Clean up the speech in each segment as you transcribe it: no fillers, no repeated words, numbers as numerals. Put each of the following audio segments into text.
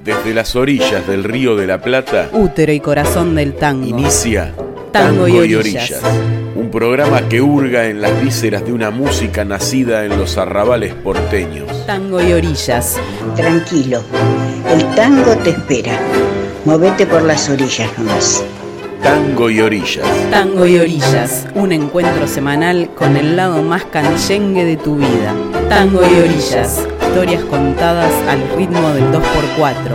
Desde las orillas del Río de la Plata, útero y corazón del tango, inicia Tango y Orillas, un programa que hurga en las vísceras de una música nacida en los arrabales porteños. Tango y Orillas. Tranquilo, el tango te espera. Movete por las orillas nomás. Tango y Orillas. Tango y Orillas, un encuentro semanal con el lado más canchengue de tu vida. Tango y Orillas, historias contadas al ritmo del 2x4.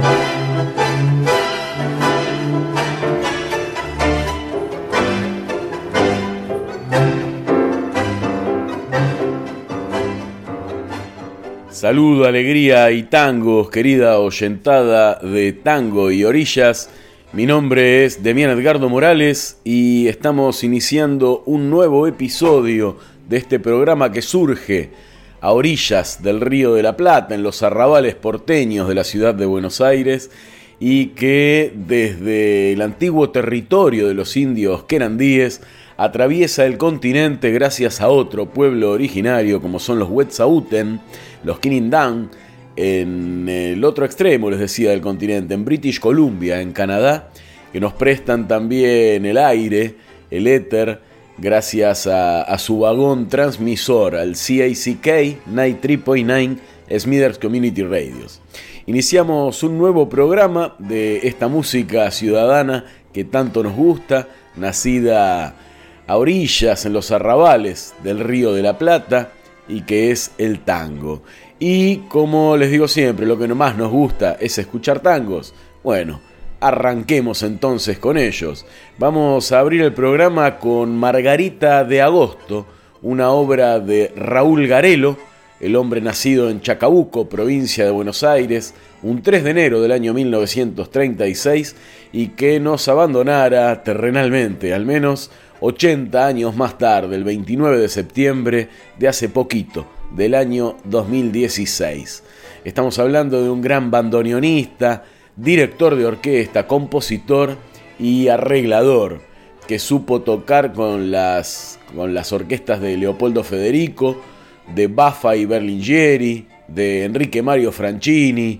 Saludo, alegría y tangos, querida oyentada de Tango y Orillas. Mi nombre es Demián Edgardo Morales y estamos iniciando un nuevo episodio de este programa que surge a orillas del Río de la Plata, en los arrabales porteños de la ciudad de Buenos Aires, y que desde el antiguo territorio de los indios querandíes atraviesa el continente gracias a otro pueblo originario como son los Wet'suwet'en, los Kinindán, en el otro extremo, les decía, del continente, en British Columbia, en Canadá, que nos prestan también el aire, el éter, gracias a su vagón transmisor, al CACK 93.9 Smithers Community Radios. Iniciamos un nuevo programa de esta música ciudadana que tanto nos gusta, nacida a orillas, en los arrabales del Río de la Plata, y que es el tango. Y como les digo siempre, lo que más nos gusta es escuchar tangos. Bueno, arranquemos entonces con ellos. Vamos a abrir el programa con Margarita de Agosto, una obra de Raúl Garelo, el hombre nacido en Chacabuco, provincia de Buenos Aires, un 3 de enero del año 1936, y que nos abandonara terrenalmente, al menos 80 años más tarde, el 29 de septiembre de hace poquito, del año 2016. Estamos hablando de un gran bandoneonista, director de orquesta, compositor y arreglador, que supo tocar con las orquestas de Leopoldo Federico, de Baffa y Berlinghieri, de Enrique Mario Franchini.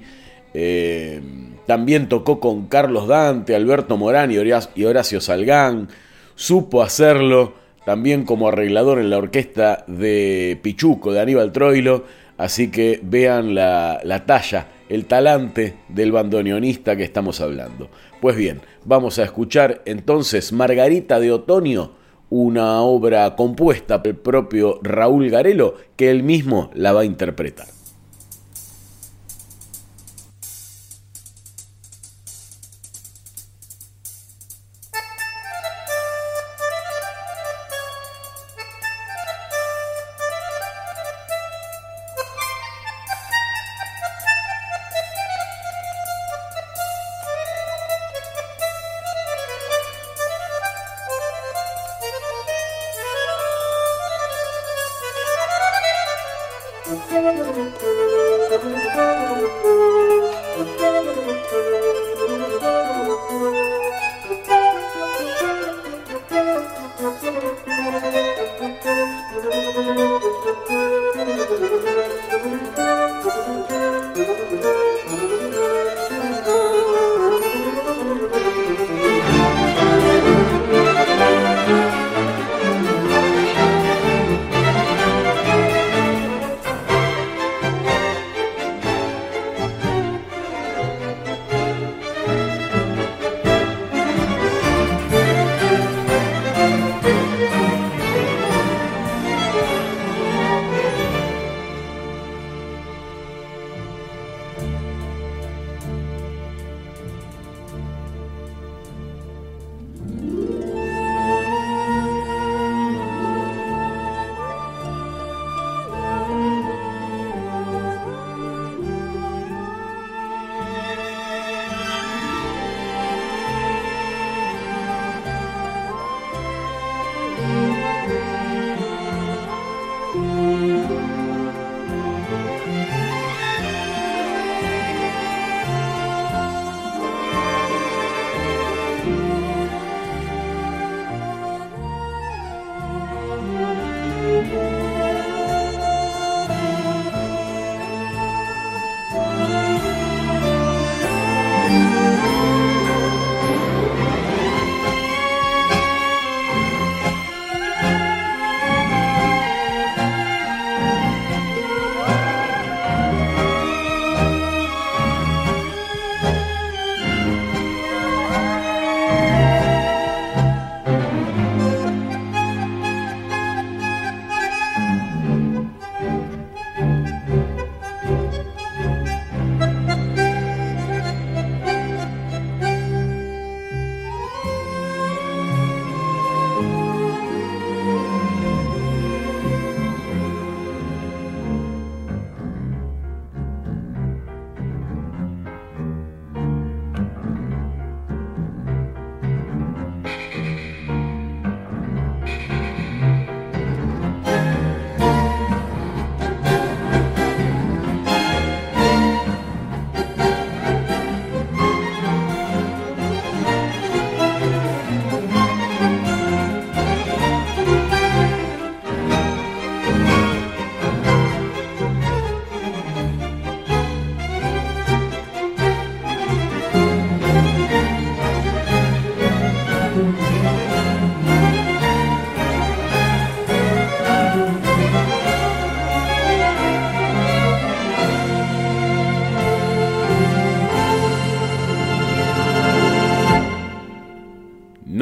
También tocó con Carlos Dante, Alberto Morán y Horacio Salgán. Supo hacerlo también como arreglador en la orquesta de Pichuco, de Aníbal Troilo. Así que vean la talla, el talante del bandoneonista que estamos hablando. Pues bien, vamos a escuchar entonces Margarita de Otoño, una obra compuesta por el propio Raúl Garelo, que él mismo la va a interpretar. Thank you.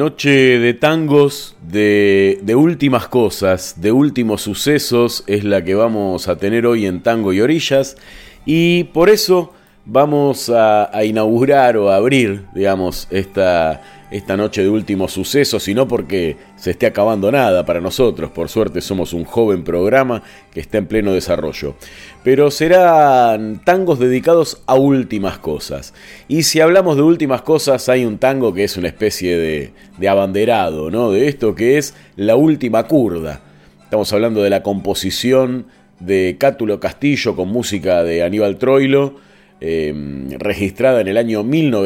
Noche de tangos, de últimas cosas, de últimos sucesos, es la que vamos a tener hoy en Tango y Orillas. Y por eso vamos a inaugurar o a abrir, digamos, esta noche de últimos sucesos, y no porque se esté acabando nada para nosotros. Por suerte somos un joven programa que está en pleno desarrollo. Pero serán tangos dedicados a últimas cosas. Y si hablamos de últimas cosas, hay un tango que es una especie de abanderado, ¿no? De esto que es La Última Curda. Estamos hablando de la composición de Cátulo Castillo con música de Aníbal Troilo, registrada en el año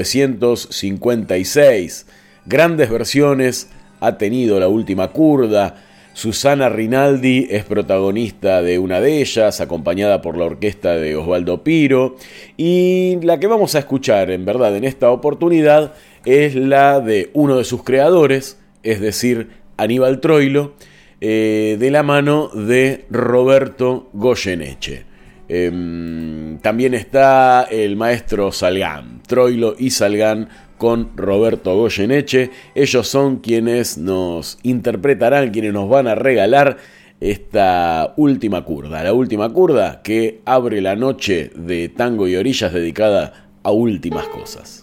1956. Grandes versiones ha tenido La Última Curda. Susana Rinaldi es protagonista de una de ellas, acompañada por la orquesta de Osvaldo Piro. Y la que vamos a escuchar, en verdad, en esta oportunidad, es la de uno de sus creadores, es decir, Aníbal Troilo, de la mano de Roberto Goyeneche. También está el maestro Salgán, Troilo y Salgán con Roberto Goyeneche. Ellos son quienes nos interpretarán, quienes nos van a regalar esta última curda. La última curda que abre la noche de Tango y Orillas dedicada a últimas cosas.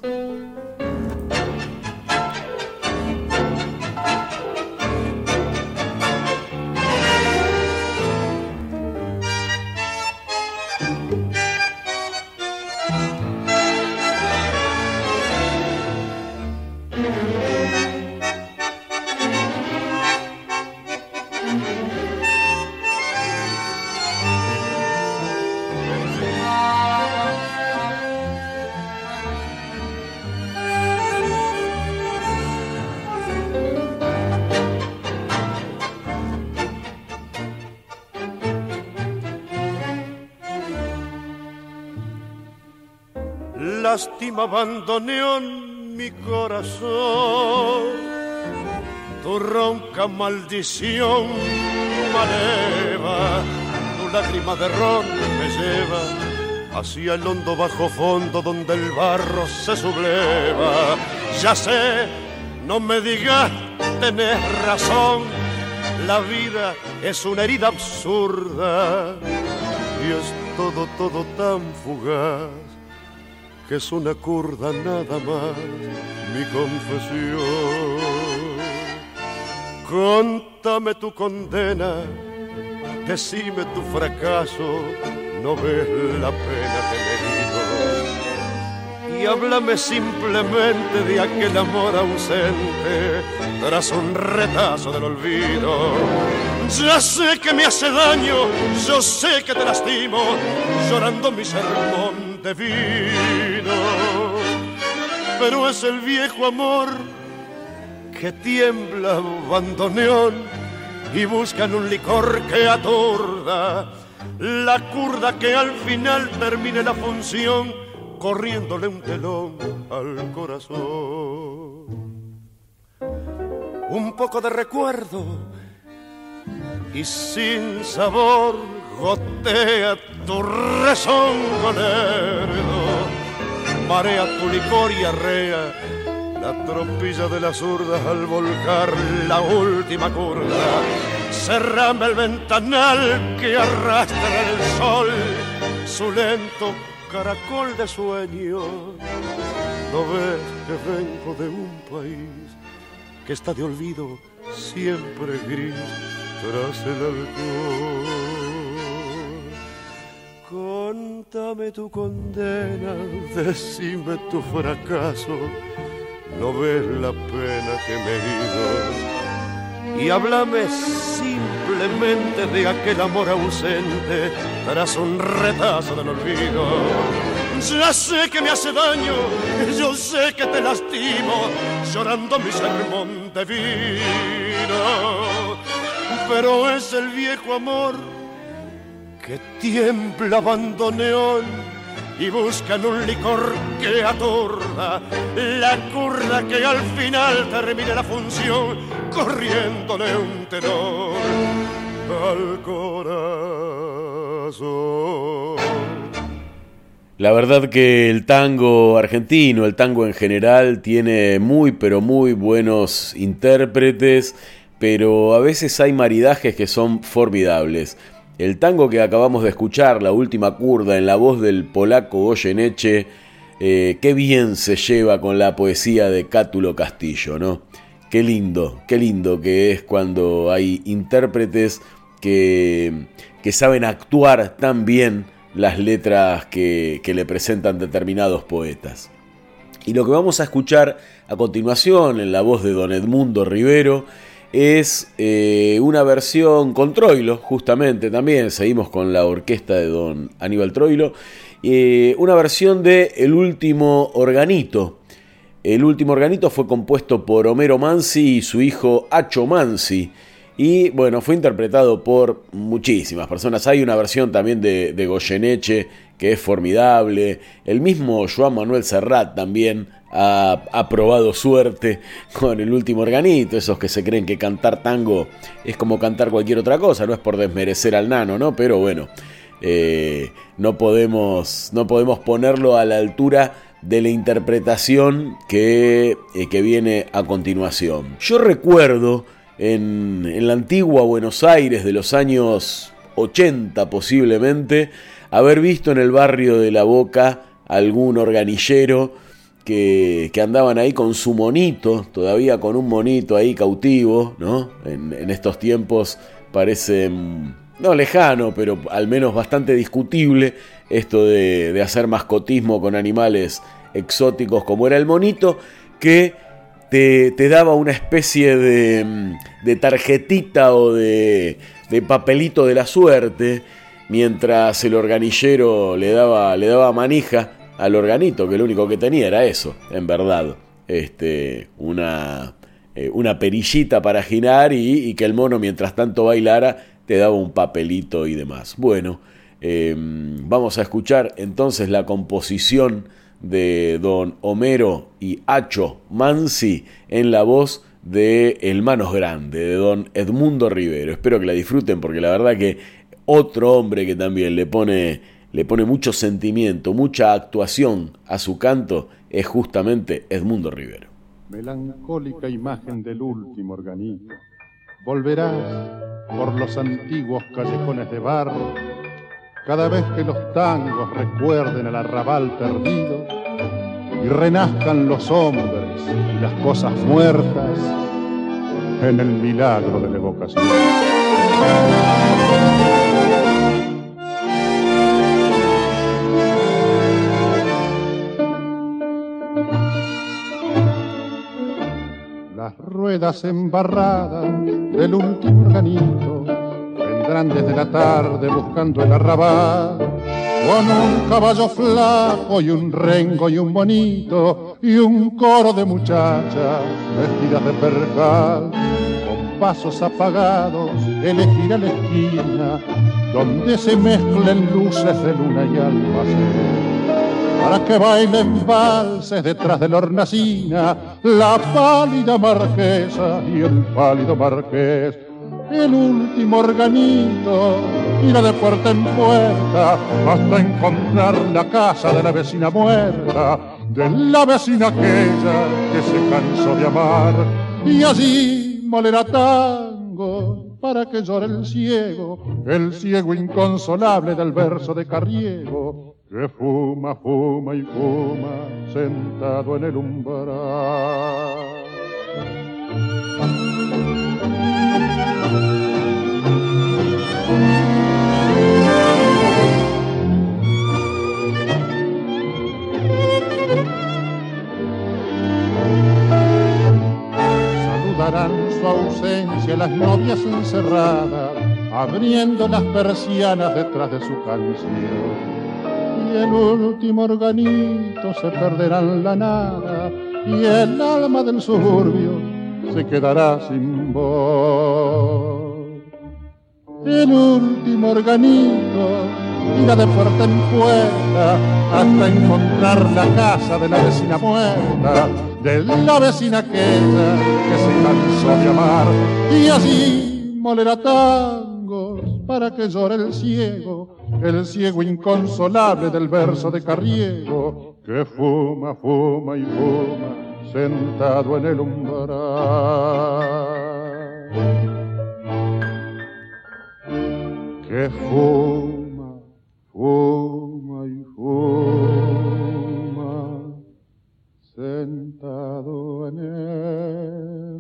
Lástima bandoneón mi corazón, tu ronca maldición maleva, tu lágrima de ron me lleva hacia el hondo bajo fondo donde el barro se subleva. Ya sé, no me digas, tenés razón, la vida es una herida absurda y es todo tan fugaz que es una curda nada más mi confesión. Contame tu condena, decime tu fracaso, no ves la pena que me digo. Y háblame simplemente de aquel amor ausente tras un retazo del olvido. Ya sé que me hace daño, yo sé que te lastimo, llorando mi sermón de vino, pero es el viejo amor que tiembla bandoneón y buscan un licor que aturda la curda que al final termine la función corriéndole un telón al corazón. Un poco de recuerdo y sin sabor gotea tu rezongo lerdo, marea tu licor y arrea la trompilla de las zurdas al volcar la última curda. Cerrame el ventanal que arrastra el sol, su lento caracol de sueño. ¿No ves que vengo de un país que está de olvido siempre gris tras el alcohol? Contame tu condena, decime tu fracaso, no ves la pena que me he ido. Y háblame simplemente de aquel amor ausente tras un retazo del olvido. Ya sé que me hace daño, yo sé que te lastimo, llorando mi sermón de vino, pero es el viejo amor que tiembla bandoneón y buscan un licor que aturda la curda que al final termine la función corriéndole un tenor al corazón. La verdad que el tango argentino, el tango en general, tiene muy pero muy buenos intérpretes, pero a veces hay maridajes que son formidables. El tango que acabamos de escuchar, La Última Curda, en la voz del polaco Goyeneche, qué bien se lleva con la poesía de Cátulo Castillo, ¿no? Qué lindo que es cuando hay intérpretes que saben actuar tan bien las letras que le presentan determinados poetas. Y lo que vamos a escuchar a continuación en la voz de don Edmundo Rivero es una versión con Troilo, justamente también, seguimos con la orquesta de don Aníbal Troilo, una versión de El Último Organito. El Último Organito fue compuesto por Homero Mansi y su hijo Acho Mansi, y bueno, fue interpretado por muchísimas personas. Hay una versión también de Goyeneche que es formidable. El mismo Joan Manuel Serrat también ha probado suerte con El Último Organito. Esos que se creen que cantar tango es como cantar cualquier otra cosa. No es por desmerecer al nano, ¿no? Pero bueno, no podemos ponerlo a la altura de la interpretación que viene a continuación. Yo recuerdo en la antigua Buenos Aires de los años 80 posiblemente, haber visto en el barrio de La Boca algún organillero que andaban ahí con su monito, todavía con un monito ahí cautivo, ¿no? En estos tiempos parece, no lejano, pero al menos bastante discutible, esto de hacer mascotismo con animales exóticos como era el monito, que te daba una especie de tarjetita o de papelito de la suerte, mientras el organillero le daba manija al organito, que lo único que tenía era eso, en verdad, una perillita para girar y que el mono mientras tanto bailara te daba un papelito y demás. Bueno, vamos a escuchar entonces la composición de don Homero y Acho Mansi en la voz de El Manos Grande, de don Edmundo Rivero. Espero que la disfruten, porque la verdad que otro hombre que también le pone mucho sentimiento, mucha actuación a su canto es justamente Edmundo Rivero. Melancólica imagen del último organito, volverás por los antiguos callejones de barro cada vez que los tangos recuerden el arrabal perdido y renazcan los hombres y las cosas muertas en el milagro de la evocación. Las ruedas embarradas del último organito vendrán desde la tarde buscando el arrabal, con un caballo flaco y un rengo y un bonito y un coro de muchachas vestidas de percal, con pasos apagados elegirá la esquina donde se mezclen luces de luna y almacén, para que bailen valses detrás de la hornacina la pálida marquesa y el pálido marqués. El último organito irá de puerta en puerta hasta encontrar la casa de la vecina muerta, de la vecina aquella que se cansó de amar, y allí molerá tango para que llore el ciego inconsolable del verso de Carriego, que fuma, fuma y fuma sentado en el umbral. Saludarán su ausencia las novias encerradas, abriendo las persianas detrás de su canción. Y el último organito se perderá en la nada, y el alma del suburbio se quedará sin voz. El último organito irá de puerta en puerta hasta encontrar la casa de la vecina muerta, de la vecina aquella que se cansó de amar, y así molerá tangos para que llore el ciego el ciego inconsolable del verso de Carriego, que fuma, fuma y fuma, sentado en el umbral. Que fuma, fuma y fuma, sentado en el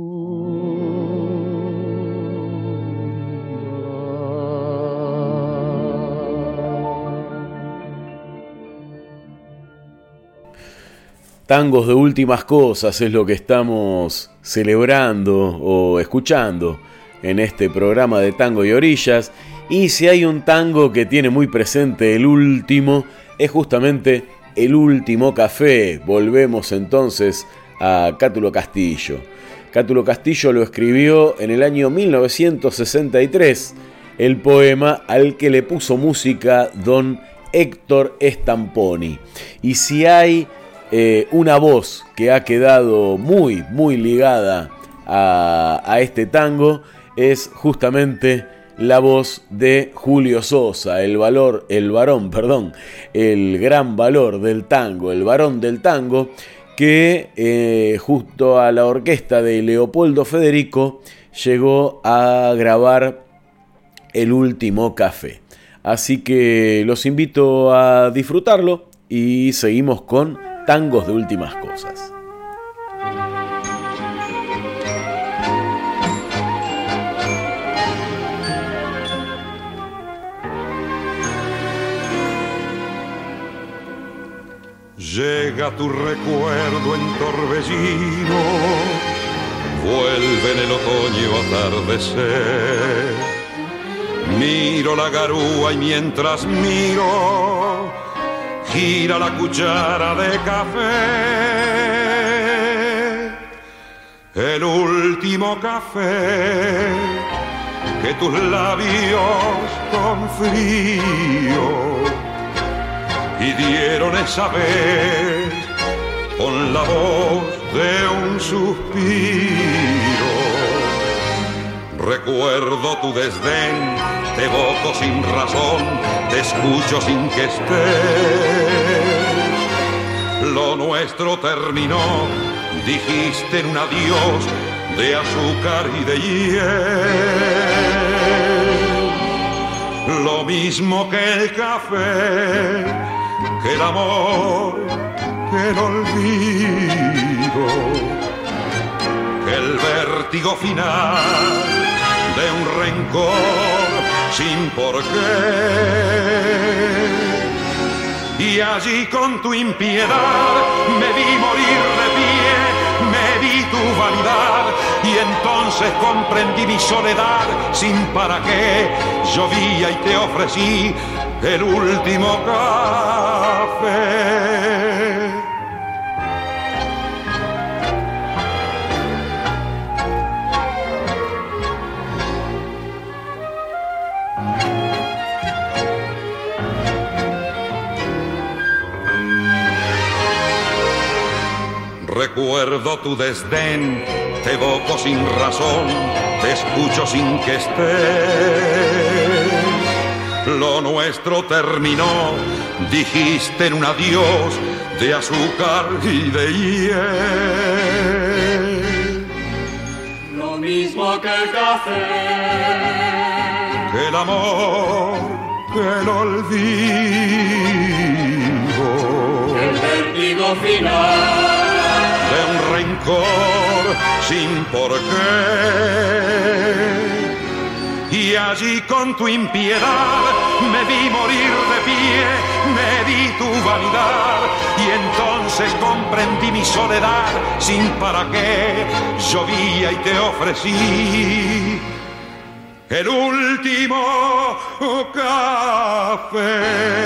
Tangos de últimas cosas es lo que estamos celebrando o escuchando en este programa de Tango y Orillas. Y si hay un tango que tiene muy presente el último, es justamente El Último Café. Volvemos entonces a Cátulo Castillo. Cátulo Castillo lo escribió en el año 1963, el poema al que le puso música don Héctor Stamponi. Y si hay una voz que ha quedado muy, muy ligada a este tango, es justamente la voz de Julio Sosa, el gran valor del tango, el varón del tango, que junto a la orquesta de Leopoldo Federico llegó a grabar El Último Café. Así que los invito a disfrutarlo y seguimos con Tangos de últimas cosas. Llega tu recuerdo en torbellino, vuelve en el otoño atardecer. Miro la garúa y mientras miro, gira la cuchara de café. El último café que tus labios con frío pidieron esa vez con la voz de un suspiro. Recuerdo tu desdén, te evoco sin razón, te escucho sin que estés. Lo nuestro terminó, dijiste en un adiós de azúcar y de hiel. Lo mismo que el café, que el amor, que el olvido, que el vértigo final de un rencor sin porqué. Y allí con tu impiedad me vi morir de pie, me vi tu vanidad, y entonces comprendí mi soledad sin para qué. Llovía y te ofrecí el último café. Recuerdo tu desdén, te evoco sin razón, te escucho sin que estés. Lo nuestro terminó, dijiste en un adiós de azúcar y de hiel. Lo mismo que el café, que el amor, que el olvido, el vértigo final de un rencor sin porqué. Y allí con tu impiedad me vi morir de pie, me di tu vanidad, y entonces comprendí mi soledad sin para qué. Llovía y te ofrecí el último café.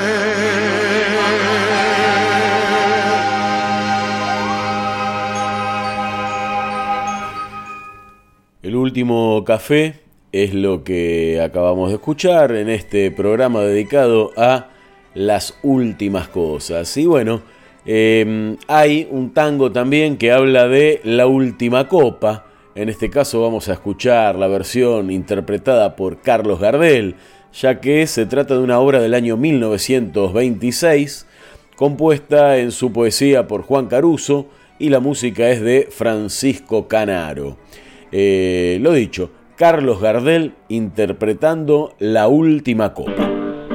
El Último Café es lo que acabamos de escuchar en este programa dedicado a las últimas cosas. Y bueno, hay un tango también que habla de la última copa. En este caso vamos a escuchar la versión interpretada por Carlos Gardel ya que se trata de una obra del año 1926, compuesta en su poesía por Juan Caruso, y la música es de Francisco Canaro. Lo dicho, Carlos Gardel interpretando La Última Copa.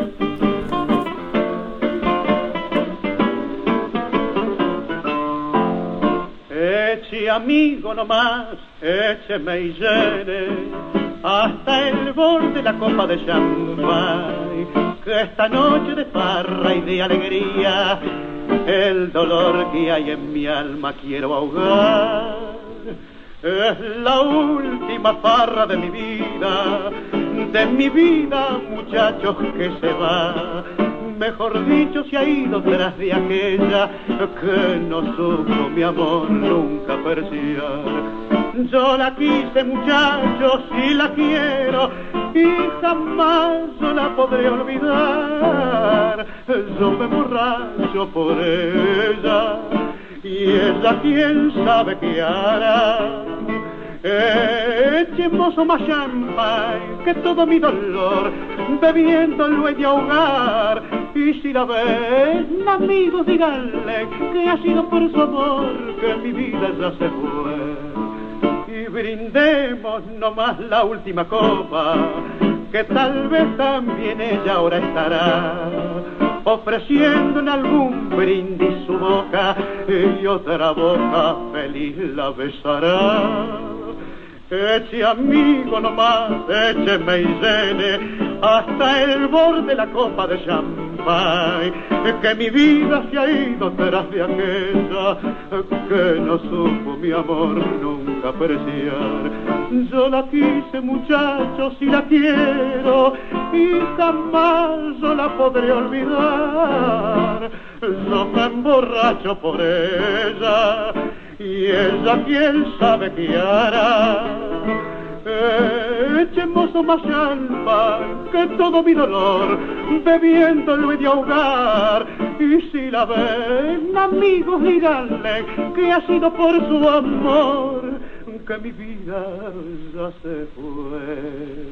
Eche amigo nomás, écheme y llene hasta el borde de la copa de champán, que esta noche de farra y de alegría el dolor que hay en mi alma quiero ahogar. Es la última farra de mi vida, muchachos, que se va. Mejor dicho, se ha ido tras de aquella que no supo mi amor nunca apreciar. Yo la quise, muchachos, y la quiero, y jamás yo la podré olvidar. Yo me emborracho por ella, y ella quién sabe qué hará. Echemos más champán, que todo mi dolor bebiéndolo he de ahogar. Y si la ven, amigos, díganle que ha sido por su amor que mi vida ya se fue. Y brindemos nomás la última copa, que tal vez también ella ahora estará ofreciendo en algún brindis su boca, y otra boca feliz la besará. Eche amigo nomás, écheme y llene hasta el borde de la copa de champán, que mi vida se ha ido tras de aquella que no supo mi amor nunca apreciar. Yo la quise, muchachos, y la quiero, y jamás yo la podré olvidar. Yo me emborracho por ella, y ella quién sabe qué hará. Echemos más champán, que todo mi dolor bebiéndolo he de ahogar. Y si la ven, amigos, díganle que ha sido por su amor que mi vida ya se fue.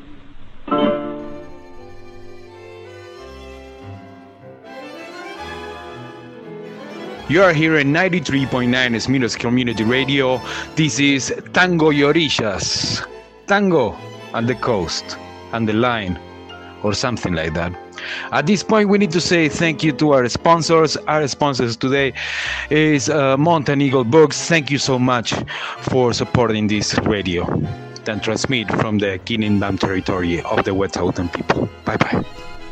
You are here at 93.9 Esmiros Community Radio. This is Tango y Orillas. Tango and the coast and the line, or something like that. At this point, we need to say thank you to our sponsors. Our sponsors today is Mountain Eagle Books. Thank you so much for supporting this radio and transmit from the Kingdom territory of the Wet'suwet'en people. Bye-bye.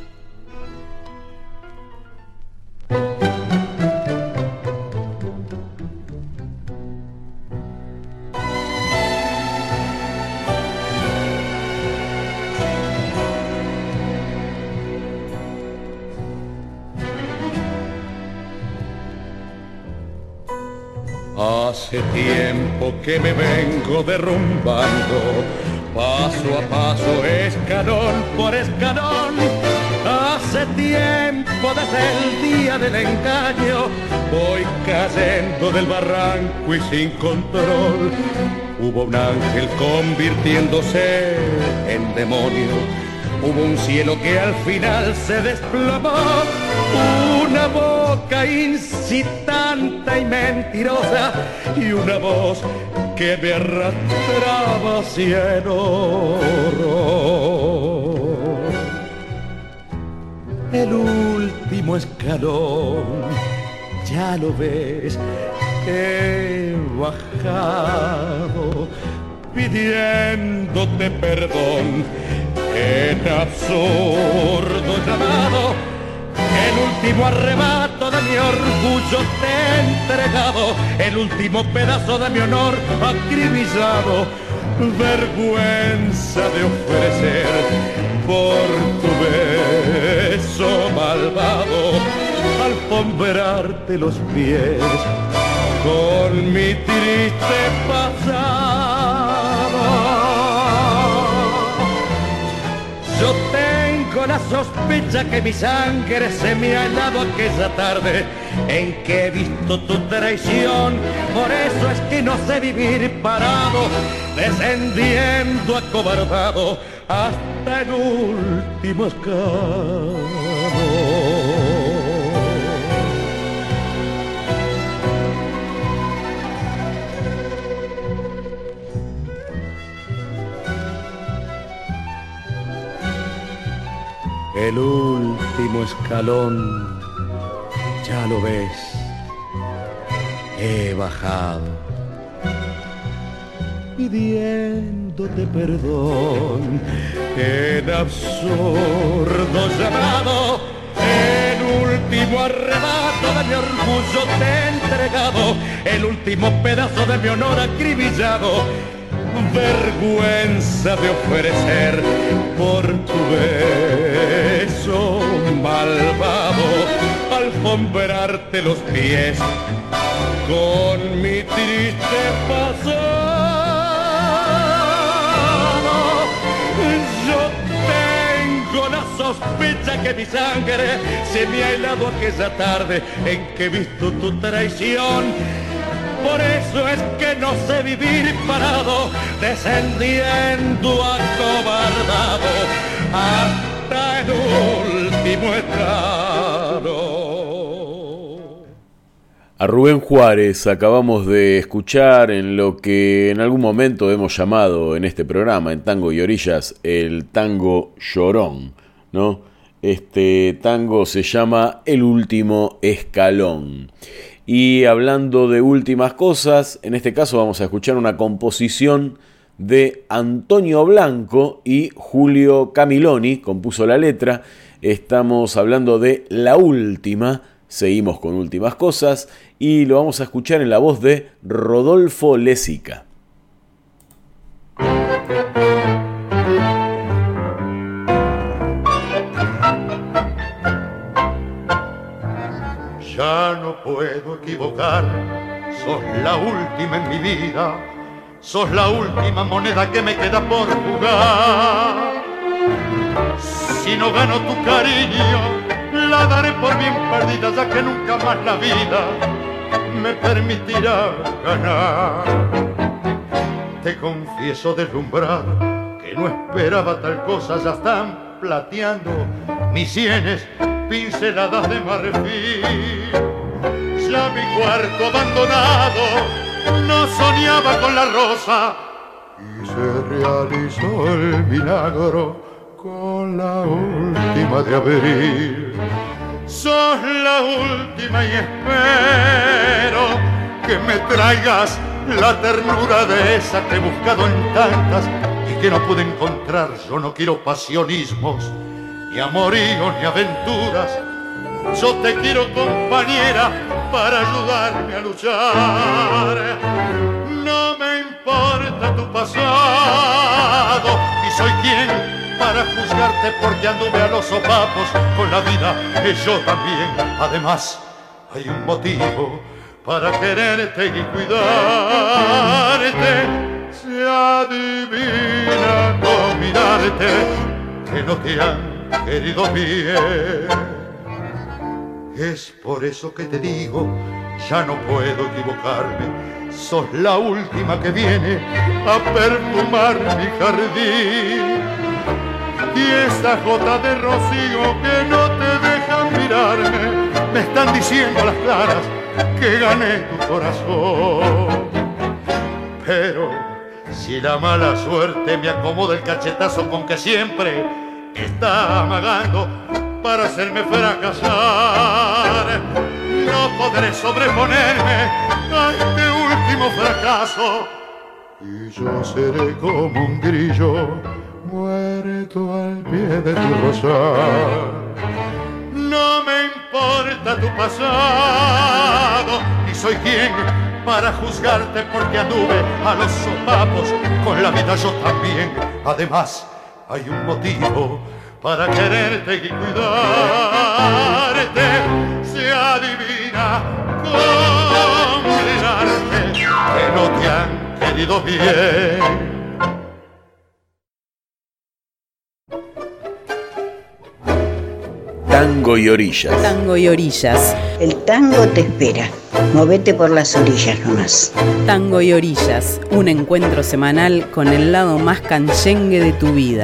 Hace tiempo que me vengo derrumbando, paso a paso, escalón por escalón. Hace tiempo, desde el día del engaño, voy cayendo del barranco y sin control. Hubo un ángel convirtiéndose en demonio, hubo un cielo que al final se desplomó, una boca incitante y mentirosa y una voz que me arrastraba hacia el horror. El último escalón, ya lo ves, he bajado pidiéndote perdón en absurdo llamado. El último arrebato de mi orgullo te he entregado, el último pedazo de mi honor acribillado. Vergüenza de ofrecer por tu beso malvado, alfombrarte los pies con mi triste pasado. Yo tengo tengo la sospecha que mi sangre se me ha helado aquella tarde en que he visto tu traición. Por eso es que no sé vivir parado, descendiendo acobardado hasta el último escalón. El último escalón, ya lo ves, he bajado, pidiéndote perdón, en absurdo llamado, el último arrebato de mi orgullo te he entregado, el último pedazo de mi honor acribillado, vergüenza de ofrecer por tu beso malvado, alfombrarte los pies con mi triste pasado. Yo tengo la sospecha que mi sangre se me ha helado aquella tarde en que he visto tu traición. Por eso es que no sé vivir parado, descendiendo acobardado hasta el último estado. A Rubén Juárez acabamos de escuchar en lo que en algún momento hemos llamado en este programa, en Tango y Orillas, el tango llorón, ¿no? Este tango se llama El Último Escalón. Y hablando de últimas cosas, en este caso vamos a escuchar una composición de Antonio Blanco y Julio Camiloni, compuso la letra. Estamos hablando de La Última, seguimos con últimas cosas, y lo vamos a escuchar en la voz de Rodolfo Lésica. Ya no puedo equivocar, sos la última en mi vida, sos la última moneda que me queda por jugar. Si no gano tu cariño, la daré por bien perdida, ya que nunca más la vida me permitirá ganar. Te confieso deslumbrado que no esperaba tal cosa, ya están plateando mis sienes pinceladas de marfil. Ya mi cuarto abandonado no soñaba con la rosa y se realizó el milagro con la última de abril. Sos la última y espero que me traigas la ternura de esa que he buscado en tantas y que no pude encontrar. Yo no quiero pasionismos, ni amoríos, ni aventuras. Yo te quiero, compañera, para ayudarme a luchar. No me importa tu pasado, y soy quien para juzgarte porque anduve a los sopapos con la vida, que yo también. Además, hay un motivo para quererte y cuidarte. Se adivina con mirarte que no te han querido bien. Es por eso que te digo, ya no puedo equivocarme. Sos la última que viene a perfumar mi jardín. Y esas gotas de rocío que no te dejan mirarme me están diciendo a las claras que gané tu corazón. Pero si la mala suerte me acomoda el cachetazo con que siempre está amagando para hacerme fracasar, no podré sobreponerme a este último fracaso. Y yo seré como un grillo muerto al pie de tu rosal. No me importa tu pasado, ni soy quien para juzgarte porque anduve a los sopapos con la vida yo también. Además, hay un motivo para quererte y cuidarte. Se adivina con mirarte que no te han querido bien. Tango y Orillas. Tango y Orillas. El tango te espera. Movete por las orillas nomás. Tango y Orillas, un encuentro semanal con el lado más canchengue de tu vida.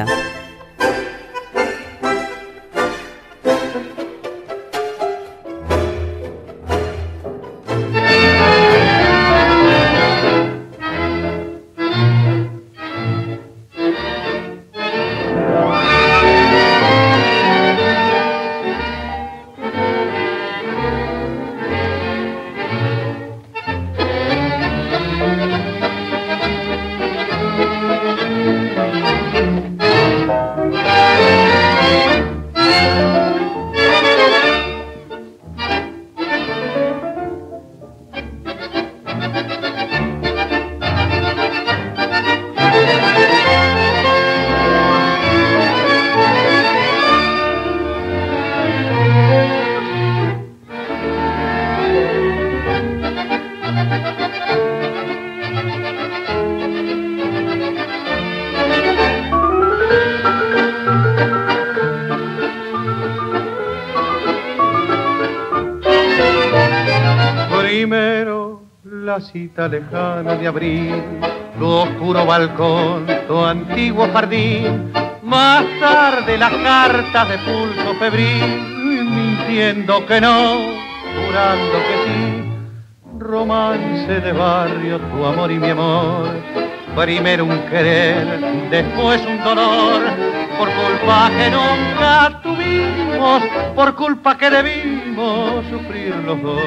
Cita lejana de abril, tu oscuro balcón, tu antiguo jardín, más tarde las cartas de pulso febril, mintiendo que no, jurando que sí, romance de barrio, tu amor y mi amor, primero un querer, después un dolor, por culpa que nunca tuvimos, por culpa que debimos sufrir los dos.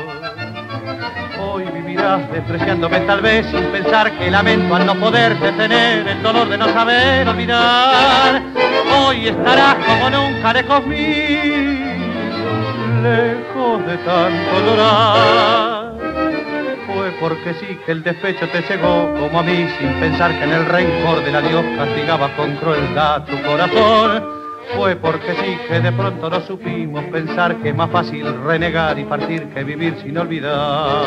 Hoy vivirás despreciándome tal vez sin pensar que lamento al no poderte tener, el dolor de no saber olvidar. Hoy estarás como nunca lejos mío, lejos de tanto llorar. Fue porque sí que el despecho te cegó como a mí, sin pensar que en el rencor del adiós castigaba con crueldad tu corazón. Fue porque sí que de pronto no supimos pensar que es más fácil renegar y partir que vivir sin olvidar.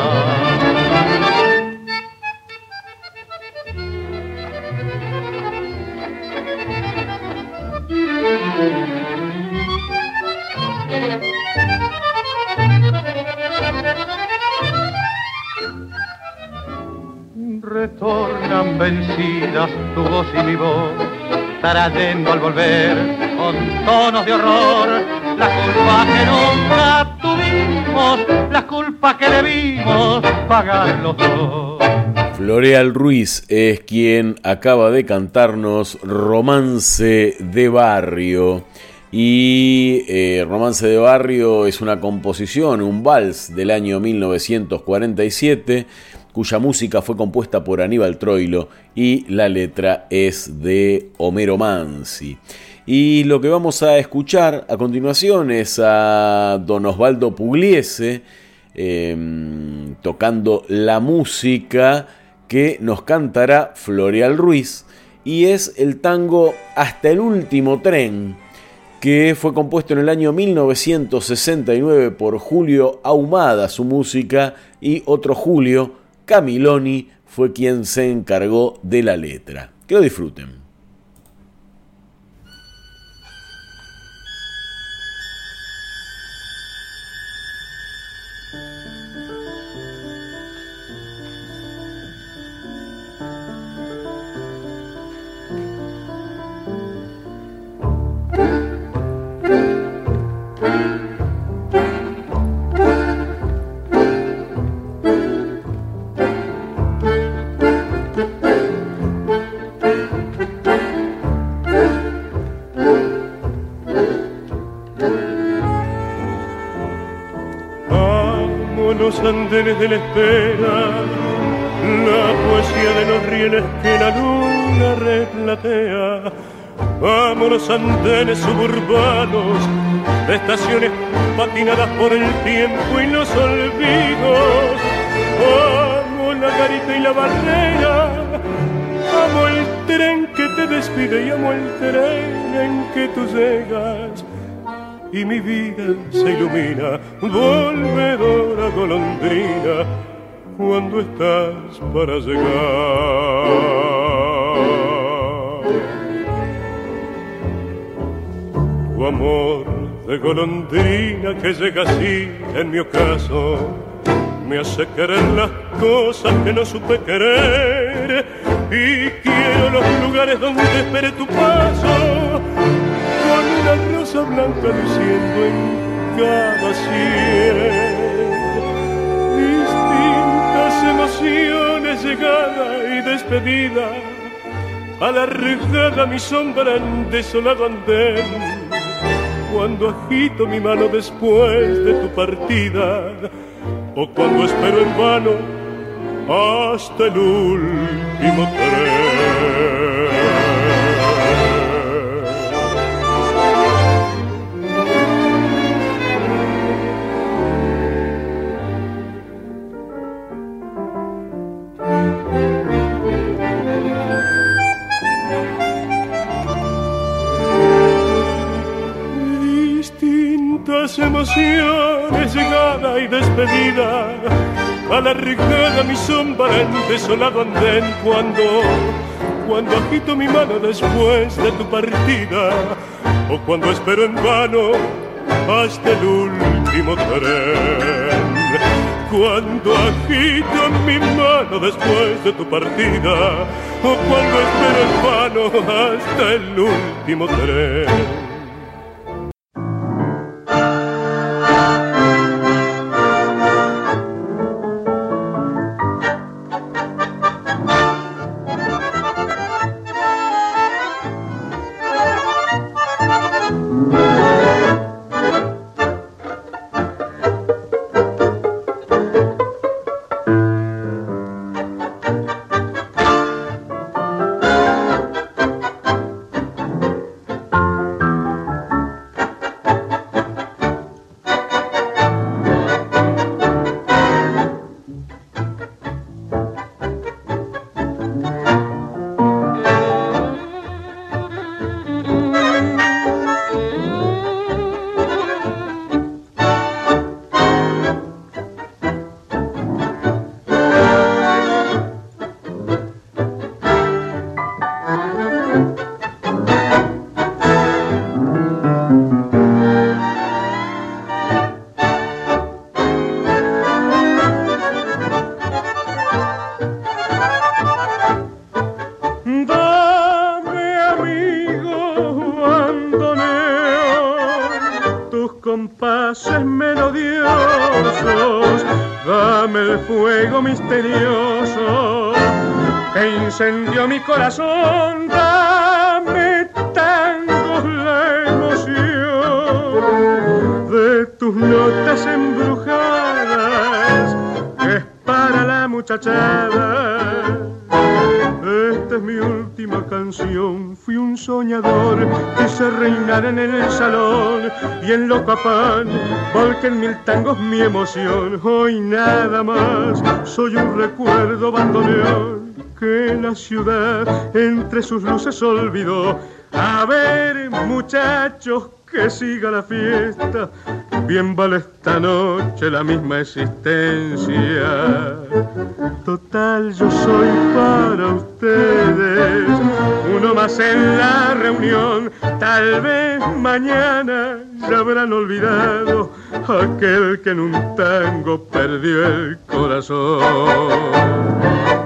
Retornan vencidas tu voz y mi voz, trayendo al volver con tonos de horror la culpa que nunca tuvimos, la culpa que debimos pagar los dos. Floreal Ruiz es quien acaba de cantarnos Romance de Barrio. Y Romance de Barrio es una composición, un vals del año 1947, cuya música fue compuesta por Aníbal Troilo y la letra es de Homero Mansi. Y lo que vamos a escuchar a continuación es a don Osvaldo Pugliese tocando la música que nos cantará Floreal Ruiz, y es el tango Hasta el último tren, que fue compuesto en el año 1969 por Julio Ahumada, su música, y otro Julio, Camiloni, fue quien se encargó de la letra. Que lo disfruten. Andenes de la espera, la poesía de los rieles que la luna replatea. Vámonos andenes suburbanos, de estaciones patinadas por el tiempo y los olvidos. Amo la garita y la barrera, amo el tren que te despide y amo el tren en que tú llegas. Y mi vida se ilumina, volvedora golondrina, cuando estás para llegar. Tu amor de golondrina que llega así en mi ocaso, me hace querer las cosas que no supe querer, y quiero los lugares donde espere tu paso, con una rosa blanca luciendo en cada sien. Distintas emociones, llegada y despedida, alargada mi sombra en desolado andén, cuando agito mi mano después de tu partida, o cuando espero en vano hasta el último tren. Distintas emociones, llegada y despedida, alargada mi sombra en desolado andén, cuando agito mi mano después de tu partida, o cuando espero en vano hasta el último tren. Cuando agito mi mano después de tu partida, o cuando espero en vano hasta el último tren. compases melodiosos, dame el fuego misterioso que incendió mi corazón, dame tangos la emoción de tus notas embrujadas, que es para la muchachada. Esta es mi última canción, fui un soñador, quise reinar en el salón y en loco afán volqué en mil tangos mi emoción. Hoy nada más, soy un recuerdo bandoneón que la ciudad entre sus luces olvidó. A ver, muchachos, que siga la fiesta, bien vale esta noche la misma existencia. Total, yo soy para ustedes uno más en la reunión. Tal vez mañana ya habrán olvidado aquel que en un tango perdió el corazón.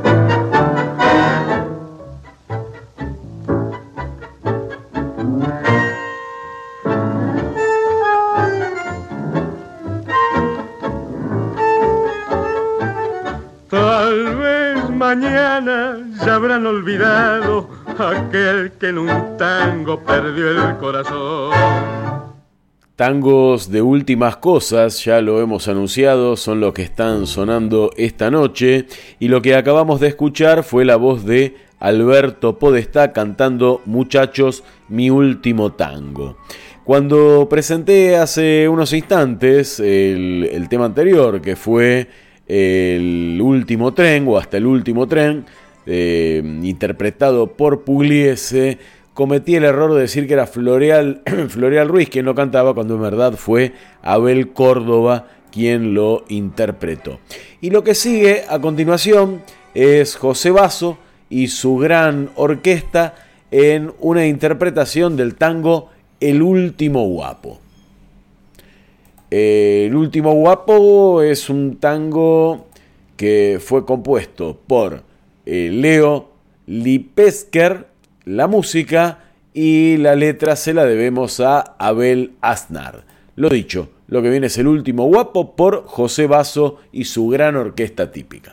Tal vez mañana ya habrán olvidado aquel que en un tango perdió el corazón. Tangos de últimas cosas, ya lo hemos anunciado, son los que están sonando esta noche, y lo que acabamos de escuchar fue la voz de Alberto Podestá cantando Muchachos, mi último tango. Cuando presenté hace unos instantes el tema anterior, que fue El último tren o Hasta el último tren, interpretado por Pugliese, cometí el error de decir que era Floreal Ruiz quien lo cantaba, cuando en verdad fue Abel Córdoba quien lo interpretó. Y lo que sigue a continuación es José Basso y su gran orquesta en una interpretación del tango El último guapo. El último guapo es un tango que fue compuesto por Leo Lipesker, la música, y la letra se la debemos a Abel Aznar. Lo dicho, lo que viene es el último guapo por José Basso y su gran orquesta típica.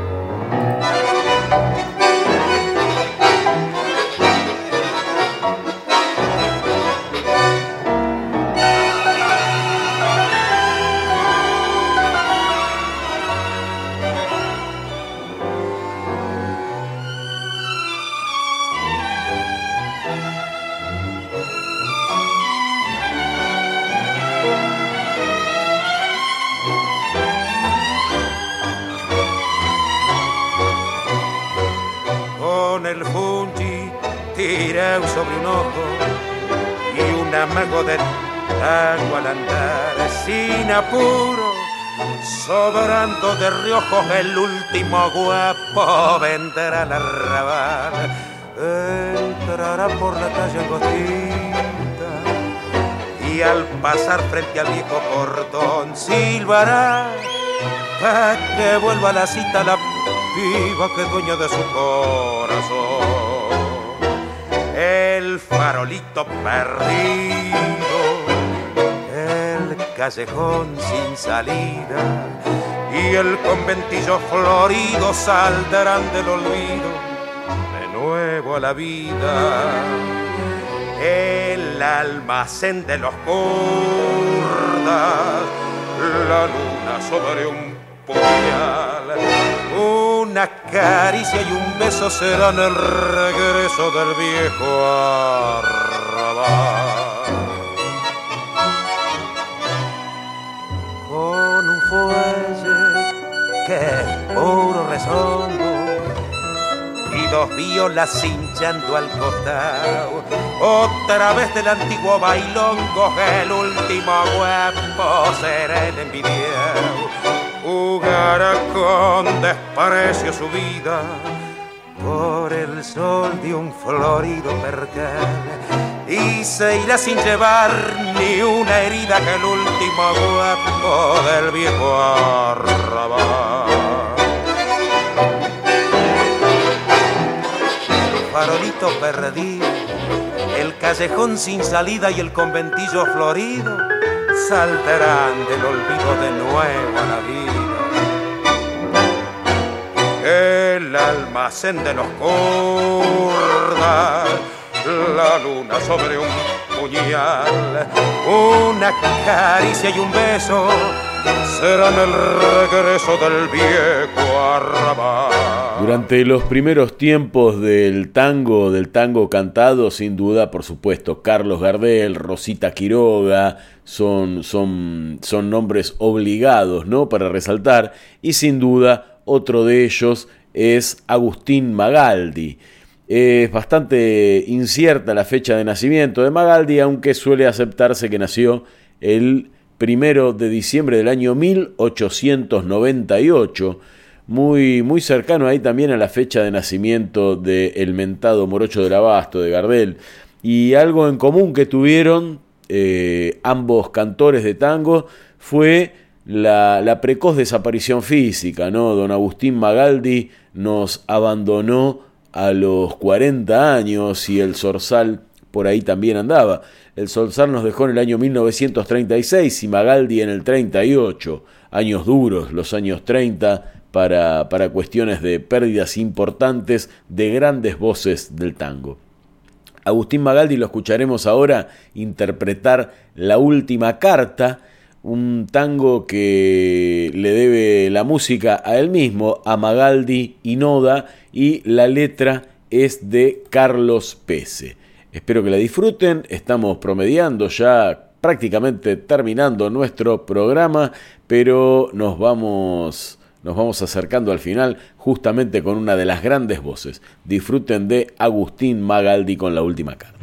Sobre un ojo y un amago de tango al andar, sin apuro, sobrando de riojos, el último guapo vendrá al arrabal. Entrará por la calle angostita y al pasar frente al viejo portón silbará para que vuelva a la cita la piba que es dueña de su corazón. El farolito perdido, el callejón sin salida y el conventillo florido saldrán del olvido de nuevo a la vida. El almacén de los curdas, la luna sobre un puñal, una caricia y un beso serán el regreso del viejo arrabal. Con un fuelle que es puro rezongo y dos violas hinchando al costado, otra vez del antiguo bailongo, el último guapo será el envidiado. Jugará con desprecio su vida por el sol de un florido percal y se irá sin llevar ni una herida que el último guapo del viejo arrabal. Farolito perdido, el callejón sin salida y el conventillo florido saldrán del olvido de nuevo a la vida. El almacén de los curdas, la luna sobre un puñal, una caricia y un beso serán el regreso del viejo arrabal. Durante los primeros tiempos del tango cantado, sin duda, por supuesto, Carlos Gardel, Rosita Quiroga, son nombres obligados, ¿no?, para resaltar, y sin duda otro de ellos es Agustín Magaldi. Es bastante incierta la fecha de nacimiento de Magaldi, aunque suele aceptarse que nació el 1 de diciembre del año 1898, muy cercano ahí también a la fecha de nacimiento del mentado Morocho del Abasto, de Gardel. Y algo en común que tuvieron ambos cantores de tango fue la precoz desaparición física, ¿no? Don Agustín Magaldi nos abandonó a los 40 años y el zorzal por ahí también andaba. El zorzal nos dejó en el año 1936 y Magaldi en el 38. Años duros, los años 30, para cuestiones de pérdidas importantes de grandes voces del tango. Agustín Magaldi lo escucharemos ahora interpretar La Última Carta, un tango que le debe la música a él mismo, a Magaldi y Noda, y la letra es de Carlos Pese. Espero que la disfruten, estamos promediando ya, prácticamente terminando nuestro programa, pero nos vamos acercando al final justamente con una de las grandes voces. Disfruten de Agustín Magaldi con La Última Carta.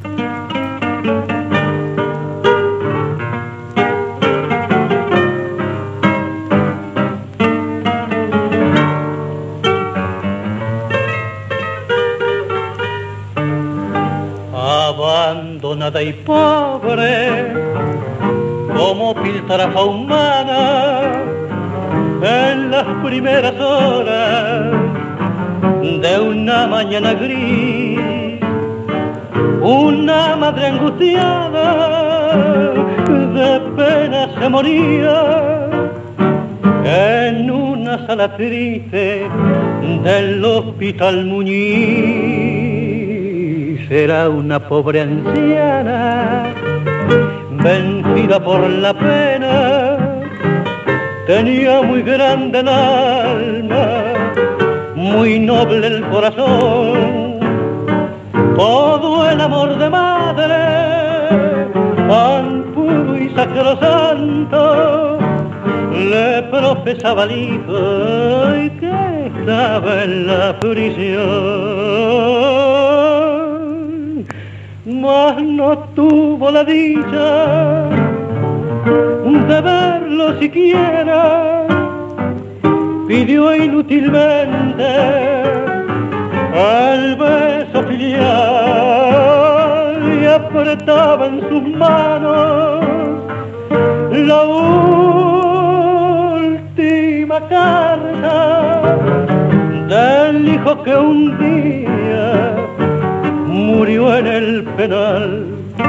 Abandonada y pobre, como como piltrafa humana en las primeras horas de una mañana gris. Una madre angustiada de pena se moría en una sala triste del Hospital Muñiz. Era una pobre anciana vencida por la pena, tenía muy grande el alma, muy noble el corazón, todo el amor de madre, tan puro y sacrosanto, le profesaba al hijo y que estaba en la prisión. Mas no tuvo la dicha de verlo siquiera, pidió inútilmente el beso filial y apretaba en sus manos la última carta del hijo que un día murió en el penal.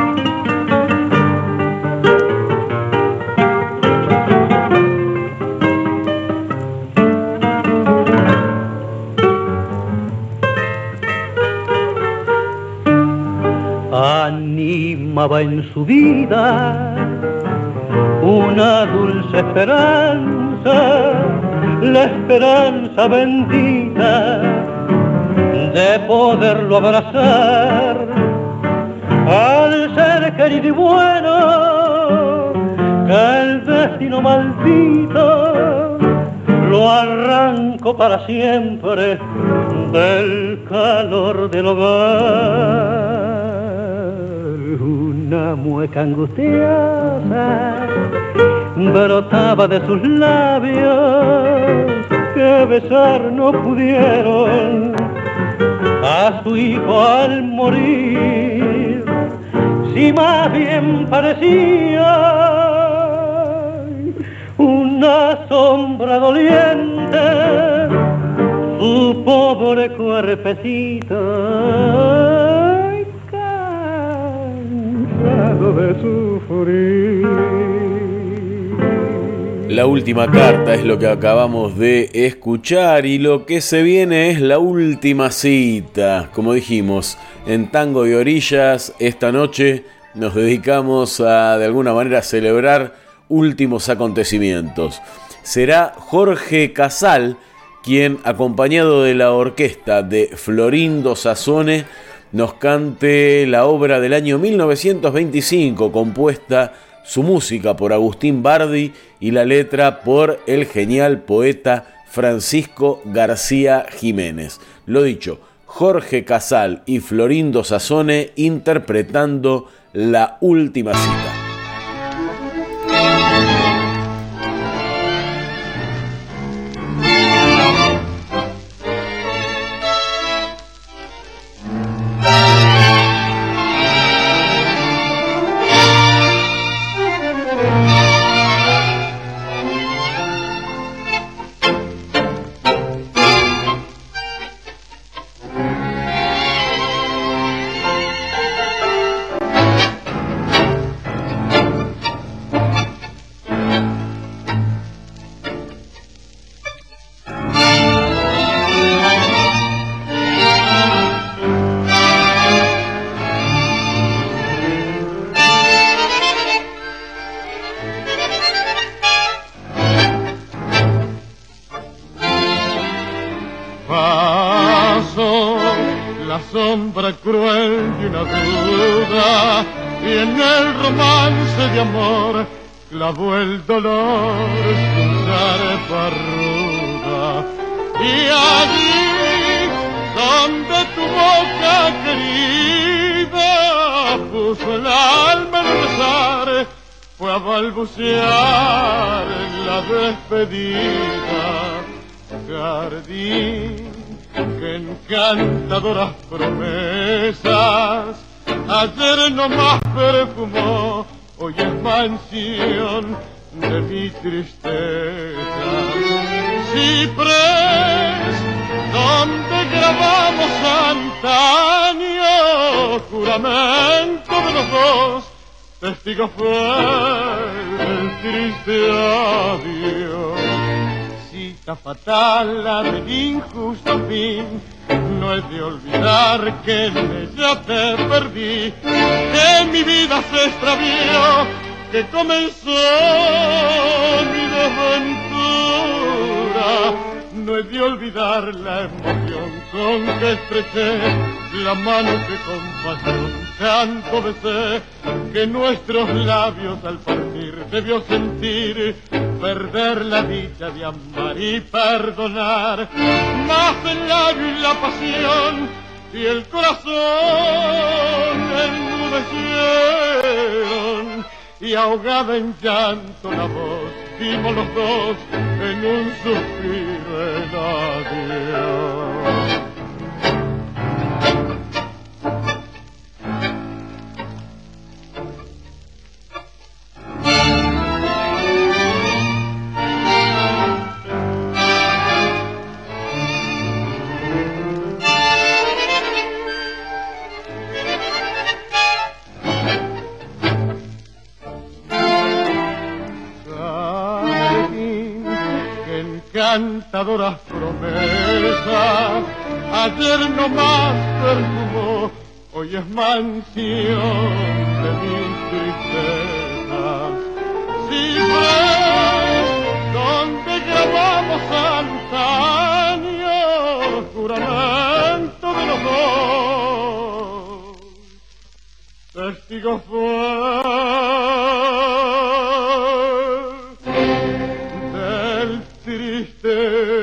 Animaba en su vida una dulce esperanza, la esperanza bendita de poderlo abrazar al ser querido y bueno, que el destino maldito lo arrancó para siempre del calor del hogar. Una mueca angustiosa brotaba de sus labios que besar no pudieron a su hijo al morir. Si más bien parecía una sombra doliente su pobre cuerpecito cansado de sufrir. La última carta es lo que acabamos de escuchar y lo que se viene es la última cita. Como dijimos, en Tango y Orillas esta noche nos dedicamos a de alguna manera celebrar últimos acontecimientos. Será Jorge Casal quien, acompañado de la orquesta de Florindo Sassone, nos cante la obra del año 1925, compuesta su música por Agustín Bardi y la letra por el genial poeta Francisco García Jiménez. Lo dicho, Jorge Casal y Florindo Sassone interpretando La Última Cita. Cruel de una duda y en el romance de amor clavó el dolor su zarpa ruda. Y allí donde tu boca querida puso el alma en rezar, fue a balbucear en la despedida. Jardín que encantadoras promesas ayer nomás perfumó hoy es mansión de mi tristeza. Ciprés, donde grabamos antaño, juramento de los dos, testigo fue del triste adiós. Cita fatal la del injusto fin, no he de olvidar que en ella te perdí, que mi vida se extravió, que comenzó mi desventura. No he de olvidar la emoción con que estreché la mano que con pasión tanto besé, que nuestros labios al partir debió sentir perder la dicha de amar y perdonar, más el labio y la pasión y el corazón enmudecieron, y ahogada en llanto la voz dimos los dos en un suspiro en adiós. Cantadoras promesas, ayer no más perfumó, hoy es mansión de mis tristezas. Ciprés, donde grabamos antaño, juramento de los dos, testigo fue triste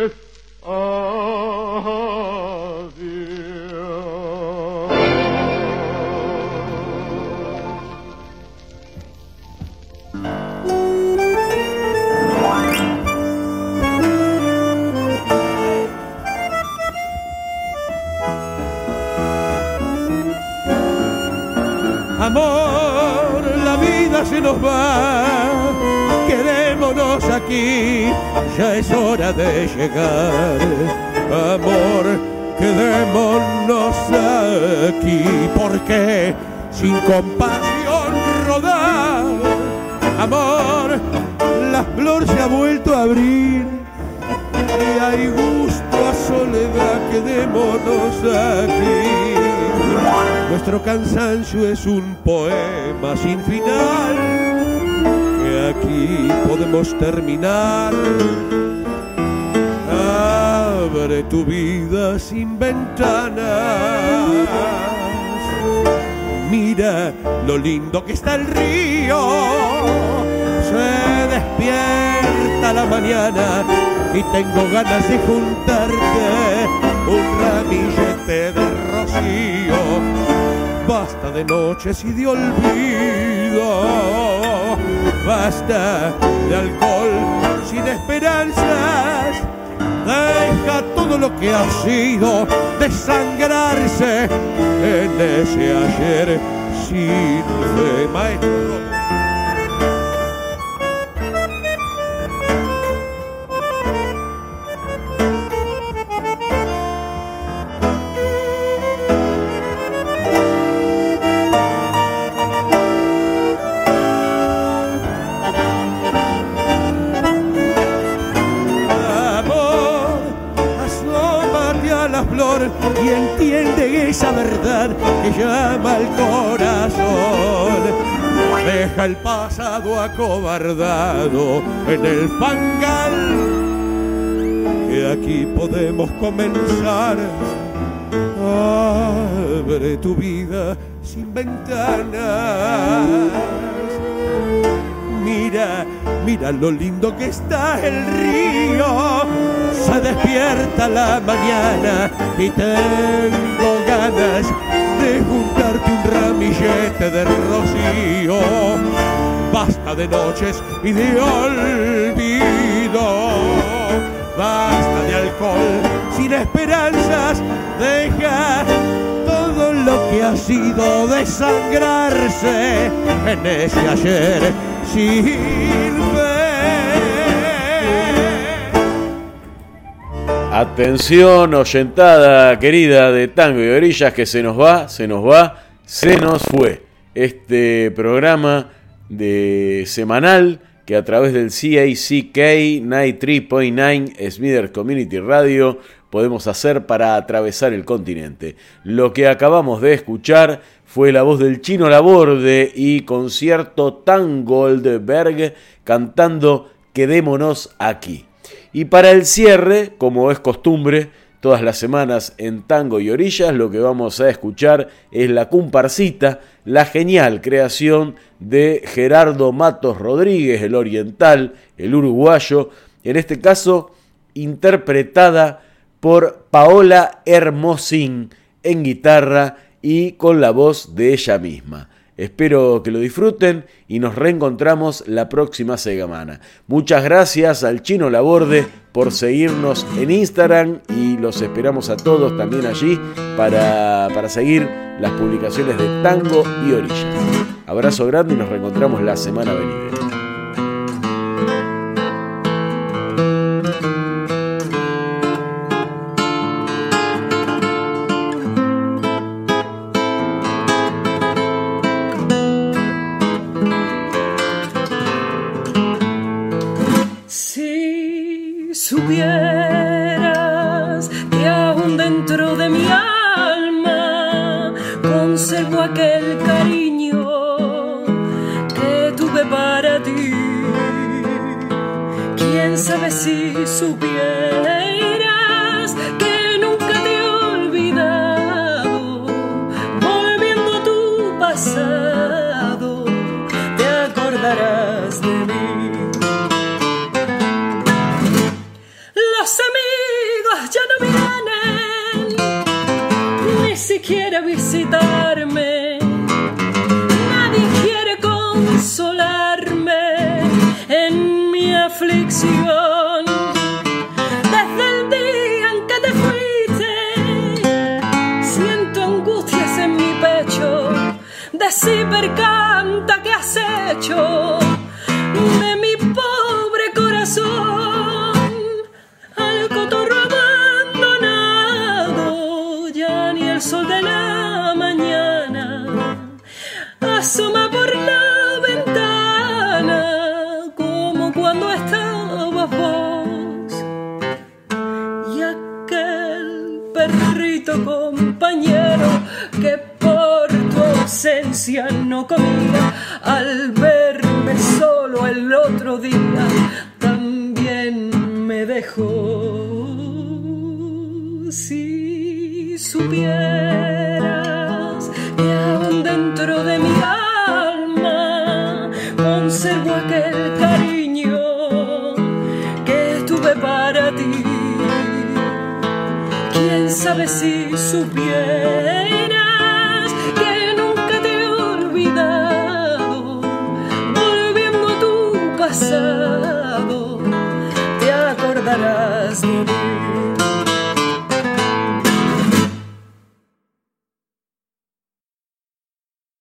Amor, la vida se nos va, quedémonos aquí, ya es hora de llegar. Amor, quedémonos aquí, porque sin compasión rodar. Amor, la flor se ha vuelto a abrir y hay gusto a soledad, quedémonos aquí. Nuestro cansancio es un poema sin final, que aquí podemos terminar. Abre tu vida sin ventanas, mira lo lindo que está el río. Se despierta la mañana y tengo ganas de juntarte un ramillete de rocío. Basta de noches y de olvido, basta de alcohol sin esperanzas. Deja todo lo que ha sido desangrarse en ese ayer sin fe, maestro. Y entiende esa verdad que llama al corazón. Deja el pasado acobardado en el fangal, que aquí podemos comenzar. Abre tu vida sin ventanas, mira, mira lo lindo que está el río. Se despierta la mañana y tengo ganas de juntarte un ramillete de rocío. Basta de noches y de olvido, basta de alcohol sin esperanzas. Deja todo lo que ha sido desangrarse en ese ayer sin ver. Atención, oyentada querida de Tango y Orillas, que se nos fue este programa de semanal que a través del CACK 93.9 Smithers Community Radio podemos hacer para atravesar el continente. Lo que acabamos de escuchar fue la voz del Chino Laborde y Concierto Tangoldberg cantando Quedémonos aquí. Y para el cierre, como es costumbre, todas las semanas en Tango y Orillas, lo que vamos a escuchar es la comparsita, la genial creación de Gerardo Matos Rodríguez, el oriental, el uruguayo, en este caso interpretada por Paola Hermosín en guitarra y con la voz de ella misma. Espero que lo disfruten y nos reencontramos la próxima semana. Muchas gracias al Chino Laborde por seguirnos en Instagram y los esperamos a todos también allí para seguir las publicaciones de Tango y Orillas. Abrazo grande y nos reencontramos la semana venidera. Supieras que aún dentro de mi alma conservo aquel cariño que tuve para ti. Quién sabe si supieras que nunca te he olvidado. Volviendo a tu pasado, te acordarás de mí. Los amigos ya no vienen, ni siquiera visitarme. Nadie quiere consolarme en mi aflicción. Desde el día en que te fuiste, siento angustias en mi pecho. Decime, canta, ¿qué has hecho de mi pobre corazón? El sol de la mañana asoma por la ventana como cuando estabas vos y aquel perrito compañero que por tu ausencia no comía. Al verme solo el otro día también me dejó. Si supieras que aún dentro de mi alma conservo aquel cariño que tuve para ti. Quién sabe si supieras que nunca te he olvidado. Volviendo a tu pasado, te acordarás de mí.